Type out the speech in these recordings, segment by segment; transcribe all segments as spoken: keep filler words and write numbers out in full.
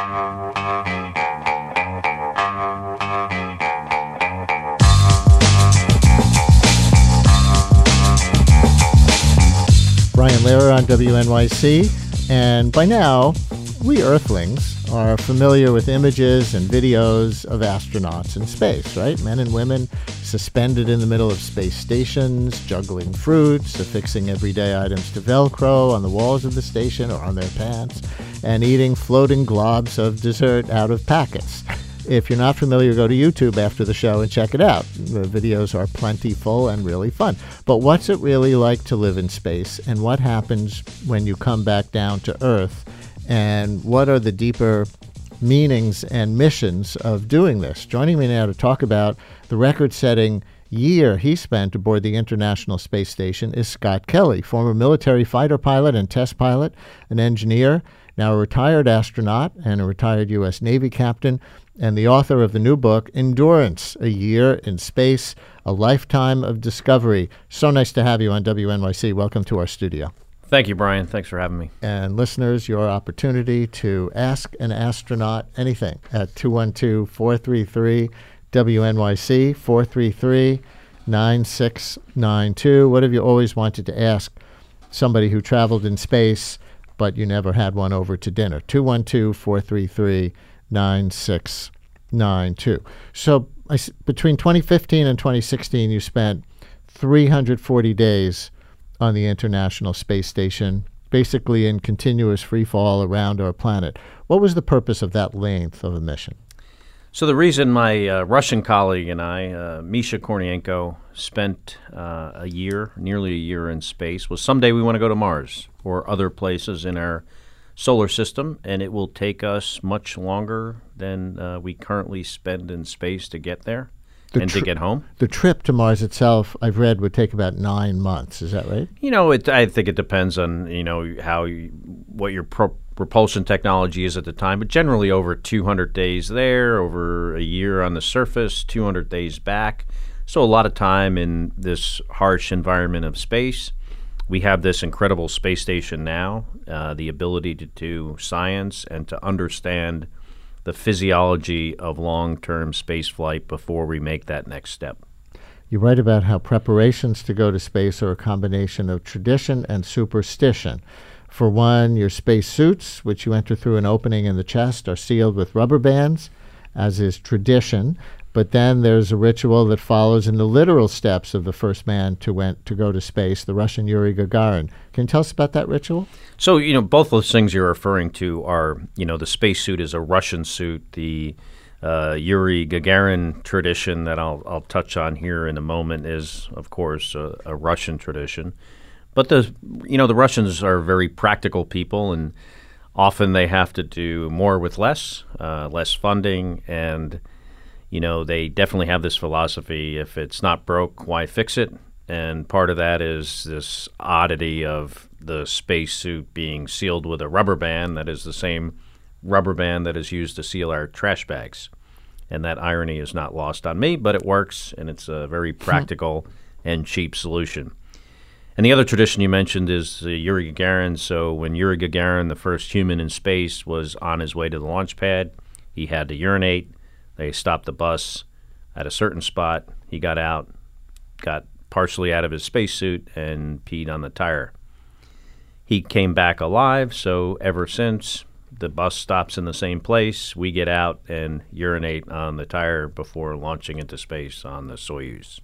Brian Lehrer on W N Y C, and by now, we Earthlings are familiar with images and videos of astronauts in space, right? Men and women suspended in the middle of space stations, juggling fruits, affixing everyday items to Velcro on the walls of the station or on their pants, and eating floating globs of dessert out of packets. If you're not familiar, go to YouTube after the show and check it out. The videos are plentiful and really fun. But what's it really like to live in space, and what happens when you come back down to Earth, and what are the deeper meanings and missions of doing this? Joining me now to talk about the record-setting year he spent aboard the International Space Station is Scott Kelly, former military fighter pilot and test pilot, an engineer, now a retired astronaut and a retired U S Navy captain, and the author of the new book, Endurance, A Year in Space, A Lifetime of Discovery. So nice to have you on W N Y C. Welcome to our studio. Thank you, Brian. Thanks for having me. And listeners, your opportunity to ask an astronaut anything at two one two, four three three, W N Y C, four three three, nine six nine two. What have you always wanted to ask somebody who traveled in space, but you never had one over to dinner? two one two, four three three, nine six nine two. So I, between twenty fifteen and twenty sixteen, you spent three hundred forty days on the International Space Station, basically in continuous free fall around our planet. What was the purpose of that length of a mission? So the reason my uh, Russian colleague and I, uh, Misha Kornienko, spent uh, a year, nearly a year in space, was someday we want to go to Mars or other places in our solar system, and it will take us much longer than uh, we currently spend in space to get there the and tri- to get home. The trip to Mars itself, I've read, would take about nine months. Is that right? You know, it, I think it depends on, you know, how you, what your pro- propulsion technology is at the time, but generally over two hundred days there, over a year on the surface, two hundred days back. So a lot of time in this harsh environment of space. We have this incredible space station now, uh, the ability to do science and to understand the physiology of long-term space flight before we make that next step. You write about how preparations to go to space are a combination of tradition and superstition. For one, your space suits, which you enter through an opening in the chest, are sealed with rubber bands, as is tradition. But then there's a ritual that follows in the literal steps of the first man to went to go to space, the Russian Yuri Gagarin. Can you tell us about that ritual? So, you know, both those things you're referring to are, you know, the spacesuit is a Russian suit. The uh, Yuri Gagarin tradition that I'll I'll touch on here in a moment is, of course, a, a Russian tradition. But the you know the Russians are very practical people, and often they have to do more with less, uh, less funding, and you know, they definitely have this philosophy, if it's not broke, why fix it? And part of that is this oddity of the spacesuit being sealed with a rubber band that is the same rubber band that is used to seal our trash bags. And that irony is not lost on me, but it works, and it's a very practical and cheap solution. And the other tradition you mentioned is uh, Yuri Gagarin. So when Yuri Gagarin, the first human in space, was on his way to the launch pad, he had to urinate. They stopped the bus at a certain spot. He got out, got partially out of his spacesuit, and peed on the tire. He came back alive, so ever since, the bus stops in the same place. We get out and urinate on the tire before launching into space on the Soyuz.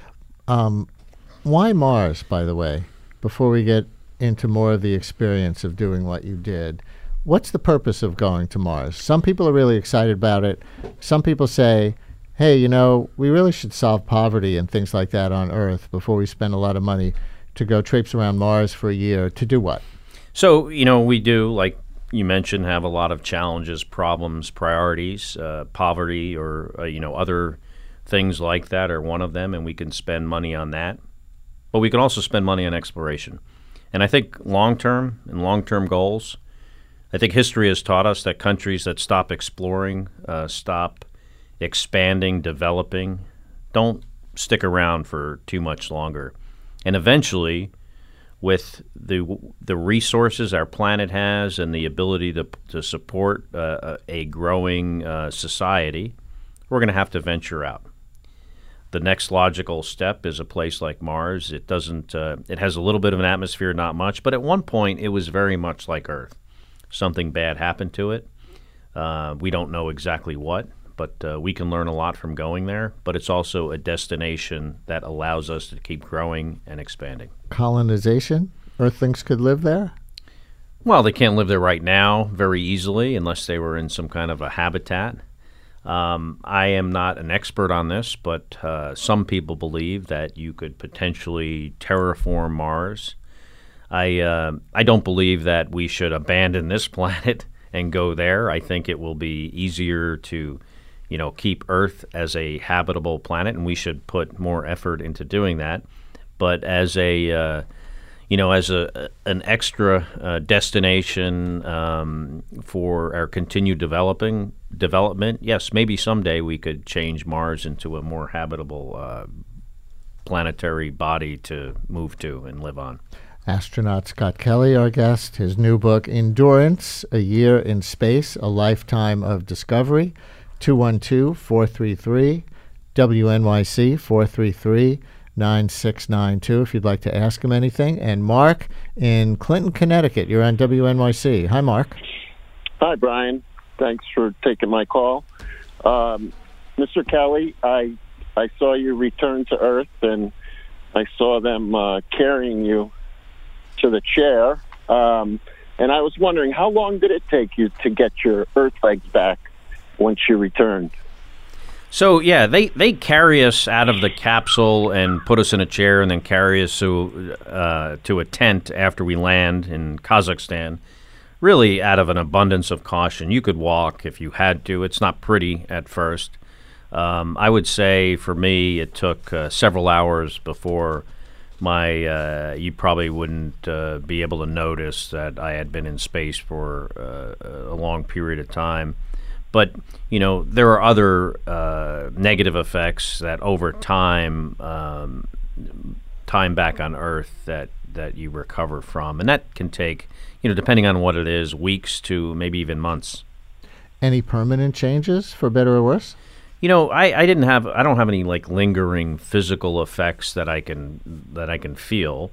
Um, why Mars, by the way, before we get into more of the experience of doing what you did? What's the purpose of going to Mars? Some people are really excited about it. Some people say, hey, you know, we really should solve poverty and things like that on Earth before we spend a lot of money to go traipse around Mars for a year. To do what? So, you know, we do, like you mentioned, have a lot of challenges, problems, priorities. Uh, poverty or, uh, you know, other things like that are one of them, and we can spend money on that. But we can also spend money on exploration. And I think long-term and long-term goals, I think history has taught us that countries that stop exploring, uh, stop expanding, developing, don't stick around for too much longer. And eventually, with the the resources our planet has and the ability to to support uh, a growing uh, society, we're going to have to venture out. The next logical step is a place like Mars. It doesn't. Uh, it has a little bit of an atmosphere, not much, but at one point it was very much like Earth. Something bad happened to it. Uh, we don't know exactly what, but uh, we can learn a lot from going there. But it's also a destination that allows us to keep growing and expanding. Colonization? Earthlings could live there? Well, they can't live there right now very easily unless they were in some kind of a habitat. Um, I am not an expert on this, but uh, some people believe that you could potentially terraform Mars. I uh, I don't believe that we should abandon this planet and go there. I think it will be easier to, you know, keep Earth as a habitable planet, and we should put more effort into doing that. But as a uh, you know, as a an extra uh, destination um, for our continued developing development, yes, maybe someday we could change Mars into a more habitable uh, planetary body to move to and live on. Astronaut Scott Kelly, our guest. His new book, Endurance, A Year in Space, A Lifetime of Discovery, two one two, four three three, W N Y C, four three three, nine six nine two, if you'd like to ask him anything. And Mark in Clinton, Connecticut. You're on W N Y C. Hi, Mark. Hi, Brian. Thanks for taking my call. Um, Mister Kelly, I I saw you return to Earth, and I saw them uh, carrying you to the chair. Um, and I was wondering, how long did it take you to get your Earth legs back once you returned? So, yeah, they, they carry us out of the capsule and put us in a chair and then carry us to, uh, to a tent after we land in Kazakhstan, really out of an abundance of caution. You could walk if you had to. It's not pretty at first. Um, I would say for me it took uh, several hours before my uh, you probably wouldn't uh, be able to notice that I had been in space for uh, a long period of time. But, you know, there are other uh, negative effects that over time, um, time back on Earth that, that you recover from. And that can take, you know, depending on what it is, weeks to maybe even months. Any permanent changes, for better or worse? You know, I, I didn't have I don't have any like lingering physical effects that I can that I can feel.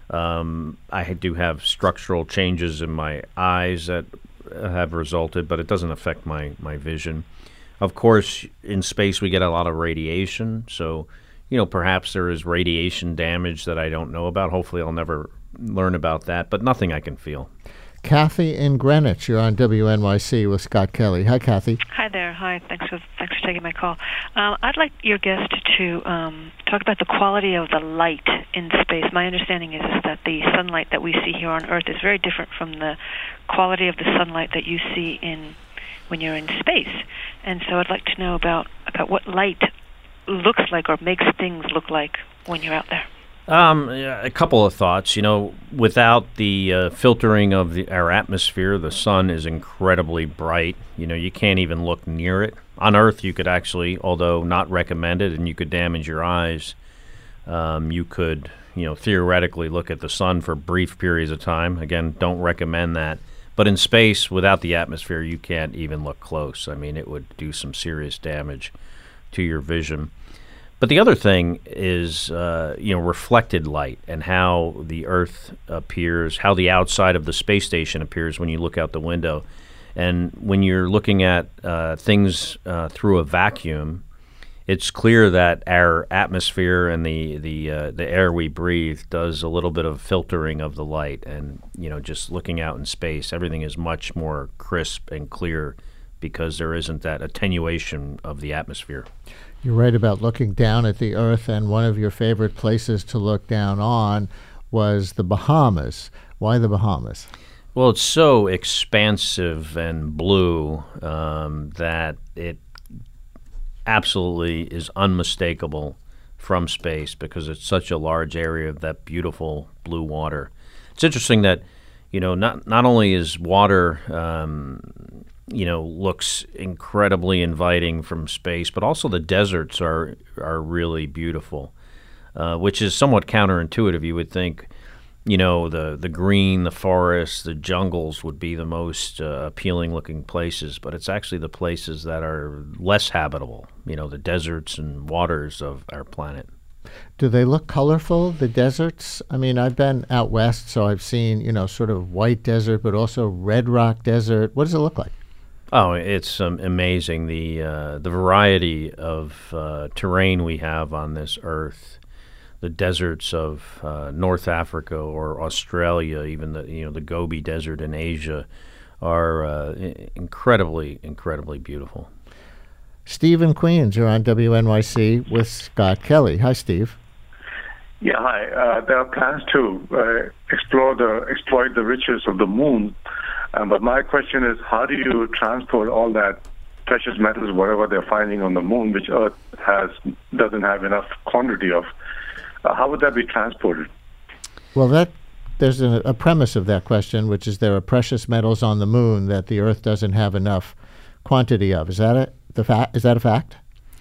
Um, I do have structural changes in my eyes that have resulted, but it doesn't affect my, my vision. Of course, in space we get a lot of radiation, so you know perhaps there is radiation damage that I don't know about. Hopefully, I'll never learn about that, but nothing I can feel. Kathy in Greenwich, you're on W N Y C with Scott Kelly. Hi, Kathy. Hi there. Hi. Thanks for thanks for taking my call. Um, I'd like your guest to um, talk about the quality of the light in space. My understanding is, is that the sunlight that we see here on Earth is very different from the quality of the sunlight that you see in when you're in space. And so I'd like to know about, about what light looks like or makes things look like when you're out there. Um, a couple of thoughts. You know, without the uh, filtering of the, our atmosphere, the sun is incredibly bright. You know, you can't even look near it. On Earth, you could actually, although not recommended, and you could damage your eyes, um, you could, you know, theoretically look at the sun for brief periods of time. Again, don't recommend that. But in space, without the atmosphere, you can't even look close. I mean, it would do some serious damage to your vision. But the other thing is, uh, you know, reflected light and how the Earth appears, how the outside of the space station appears when you look out the window. And when you're looking at uh, things uh, through a vacuum, it's clear that our atmosphere and the the uh, the air we breathe does a little bit of filtering of the light. And, you know, just looking out in space, everything is much more crisp and clear because there isn't that attenuation of the atmosphere. You're right about looking down at the Earth, and one of your favorite places to look down on was the Bahamas. Why the Bahamas? Well, it's so expansive and blue um, that it absolutely is unmistakable from space because it's such a large area of that beautiful blue water. It's interesting that, you know, not not only is water um, you know, looks incredibly inviting from space, but also the deserts are are really beautiful, uh, which is somewhat counterintuitive. You would think, you know, the, the green, the forests, the jungles would be the most uh, appealing-looking places, but it's actually the places that are less habitable, you know, the deserts and waters of our planet. Do they look colorful, the deserts? I mean, I've been out west, so I've seen, you know, sort of white desert, but also red rock desert. What does it look like? Oh, it's um, amazing, the uh, the variety of uh, terrain we have on this earth. The deserts of uh, North Africa or Australia, even the you know the Gobi Desert in Asia, are uh, incredibly, incredibly beautiful. Steve in Queens, you're on W N Y C with Scott Kelly. Hi, Steve. Yeah, hi. Uh, there are plans to uh, explore the exploit the riches of the moon, um, but my question is, how do you transport all that precious metals, whatever they're finding on the moon, which Earth has doesn't have enough quantity of? Uh, how would that be transported? Well, that there's a, a premise of that question, which is there are precious metals on the moon that the Earth doesn't have enough quantity of. Is that it? The fact is that a fact?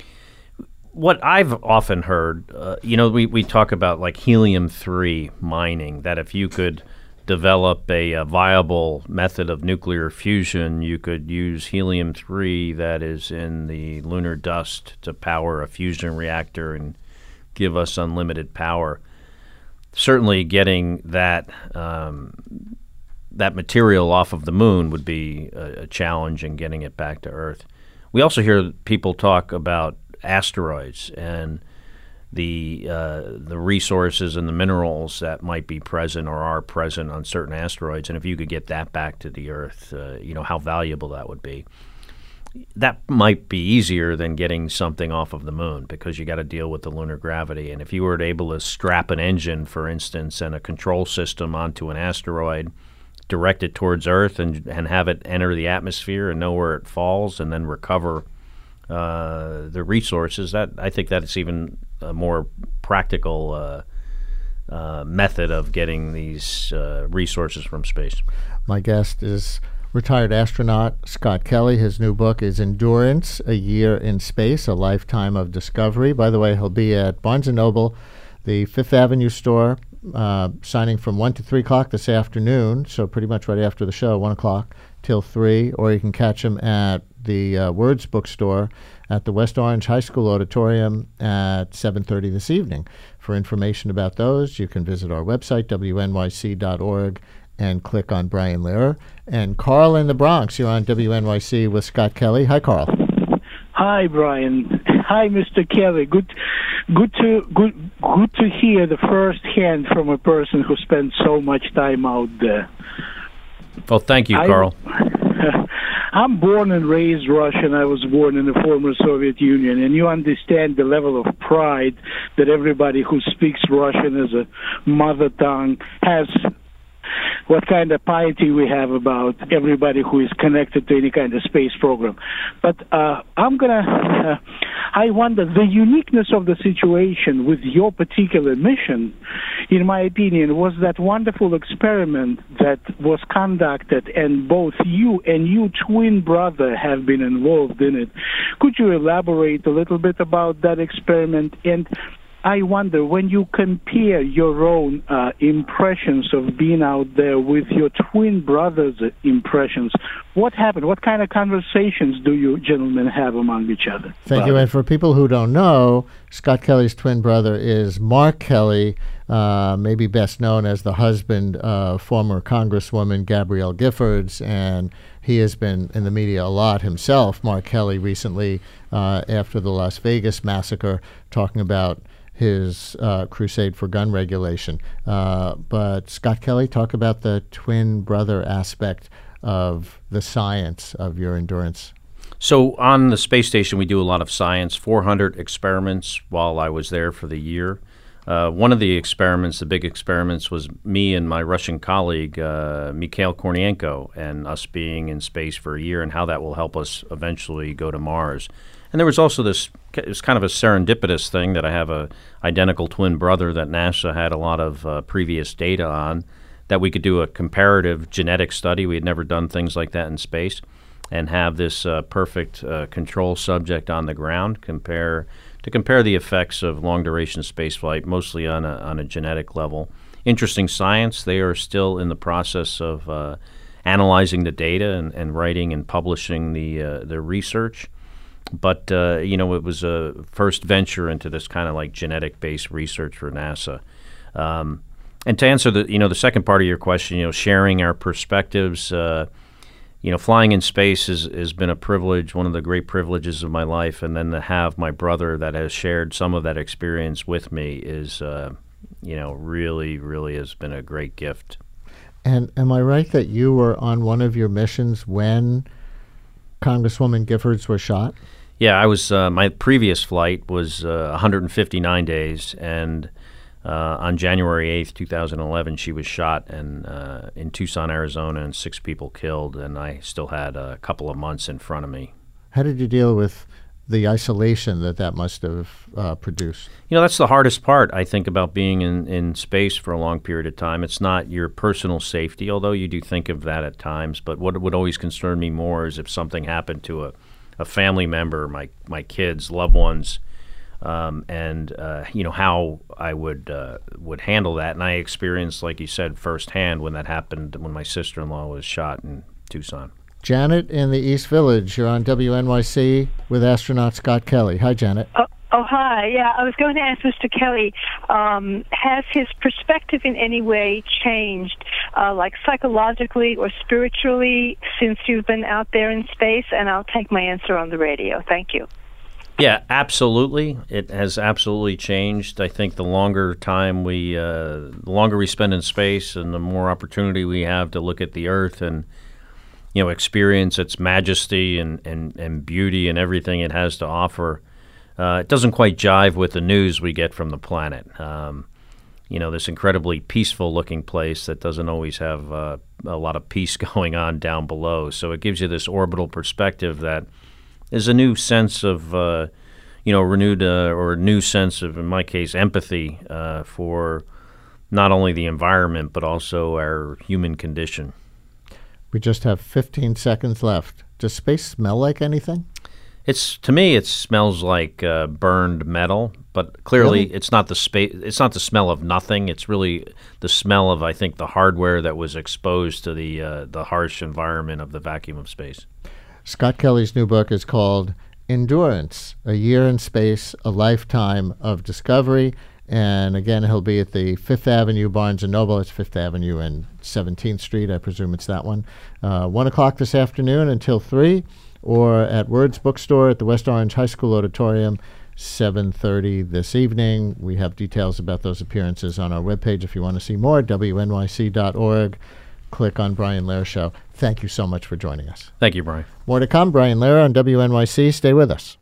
What I've often heard, uh, you know, we, we talk about like helium three mining, that if you could develop a, a viable method of nuclear fusion, you could use helium three that is in the lunar dust to power a fusion reactor and give us unlimited power. Certainly getting that um, that material off of the moon would be a, a challenge in getting it back to Earth. We also hear people talk about asteroids and the uh, the resources and the minerals that might be present or are present on certain asteroids, and if you could get that back to the Earth, uh, you know, how valuable that would be. That might be easier than getting something off of the moon because you got to deal with the lunar gravity. And if you were able to strap an engine, for instance, and a control system onto an asteroid, direct it towards Earth and and have it enter the atmosphere and know where it falls and then recover uh, the resources, that I think that's even a more practical uh, uh, method of getting these uh, resources from space. My guest is retired astronaut Scott Kelly. His new book is Endurance, A Year in Space, A Lifetime of Discovery. By the way, he'll be at Barnes and Noble, the Fifth Avenue store, uh, signing from one to three o'clock this afternoon, so pretty much right after the show, one o'clock till three, or you can catch him at the uh, Words Bookstore at the West Orange High School Auditorium at seven thirty this evening. For information about those, you can visit our website, W N Y C dot org, and click on Brian Lehrer. And Carl in the Bronx, you're on W N Y C with Scott Kelly. Hi, Carl. Hi, Brian. Hi, Mister Kelly. Good, good to good, good to hear the first hand from a person who spent so much time out there. Well, thank you, I, Carl. I'm born and raised Russian. I was born in the former Soviet Union, and you understand the level of pride that everybody who speaks Russian as a mother tongue has. What kind of piety we have about everybody who is connected to any kind of space program. But uh, I'm going to, uh, I wonder, the uniqueness of the situation with your particular mission, in my opinion, was that wonderful experiment that was conducted, and both you and your twin brother have been involved in it. Could you elaborate a little bit about that experiment? And I wonder, when you compare your own uh, impressions of being out there with your twin brother's impressions, what happened? What kind of conversations do you gentlemen have among each other? Thank you. And for people who don't know, Scott Kelly's twin brother is Mark Kelly, uh, maybe best known as the husband of former Congresswoman Gabrielle Giffords, and he has been in the media a lot himself, Mark Kelly, recently uh, after the Las Vegas massacre, talking about his uh, crusade for gun regulation. Uh, but Scott Kelly, talk about the twin brother aspect of the science of your endurance. So on the space station, we do a lot of science, four hundred experiments while I was there for the year. Uh, one of the experiments, the big experiments, was me and my Russian colleague, uh, Mikhail Kornienko, and us being in space for a year and how that will help us eventually go to Mars. And there was also this, it was kind of a serendipitous thing that I have a identical twin brother that NASA had a lot of uh, previous data on, that we could do a comparative genetic study. We had never done things like that in space, and have this uh, perfect uh, control subject on the ground compare to compare the effects of long-duration spaceflight, mostly on a, on a genetic level, interesting science. They are still in the process of uh, analyzing the data and, and writing and publishing the uh, the research. But, uh, you know, it was a first venture into this kind of like genetic-based research for NASA. Um, and to answer the, you know, the second part of your question, you know, sharing our perspectives, uh, you know, flying in space is, has been a privilege, one of the great privileges of my life. And then to have my brother that has shared some of that experience with me is, uh, you know, really, really has been a great gift. And am I right that you were on one of your missions when Congresswoman Giffords was shot? Yeah, I was. Uh, my previous flight was uh, one hundred fifty-nine days, and uh, on January eighth, two thousand eleven, she was shot and uh, in Tucson, Arizona, and six people killed. And I still had a couple of months in front of me. How did you deal with the isolation that that must have uh, produced? You know, that's the hardest part, I think, about being in, in space for a long period of time. It's not your personal safety, although you do think of that at times. But what would always concern me more is if something happened to a a family member, my my kids, loved ones, um, and uh, you know how I would uh, would handle that. And I experienced, like you said, firsthand when that happened when my sister-in-law was shot in Tucson. Janet in the East Village, you're on W N Y C with astronaut Scott Kelly. Hi, Janet. Oh, oh hi. Yeah, I was going to ask Mister Kelly, um, has his perspective in any way changed, uh, like psychologically or spiritually, since you've been out there in space? And I'll take my answer on the radio. Thank you. Yeah, absolutely. It has absolutely changed. I think the longer time we, uh, the longer we spend in space, and the more opportunity we have to look at the Earth and, you know, experience its majesty and, and, and beauty and everything it has to offer. Uh, it doesn't quite jive with the news we get from the planet. Um, you know, this incredibly peaceful-looking place that doesn't always have uh, a lot of peace going on down below. So it gives you this orbital perspective that is a new sense of, uh, you know, renewed uh, or a new sense of, in my case, empathy uh, for not only the environment but also our human condition. We just have fifteen seconds left. Does space smell like anything? It's to me, it smells like uh, burned metal, but clearly Really? it's not the space. It's not the smell of nothing. It's really the smell of, I think, the hardware that was exposed to the uh, the harsh environment of the vacuum of space. Scott Kelly's new book is called Endurance: A Year in Space, A Lifetime of Discovery. And again, he'll be at the Fifth Avenue Barnes and Noble. It's Fifth Avenue and seventeenth Street. I presume it's that one. Uh, one o'clock this afternoon until three, or at Words Bookstore at the West Orange High School Auditorium, seven thirty this evening. We have details about those appearances on our webpage if you want to see more, W N Y C dot org. Click on Brian Lehrer Show. Thank you so much for joining us. Thank you, Brian. More to come. Brian Lehrer on W N Y C. Stay with us.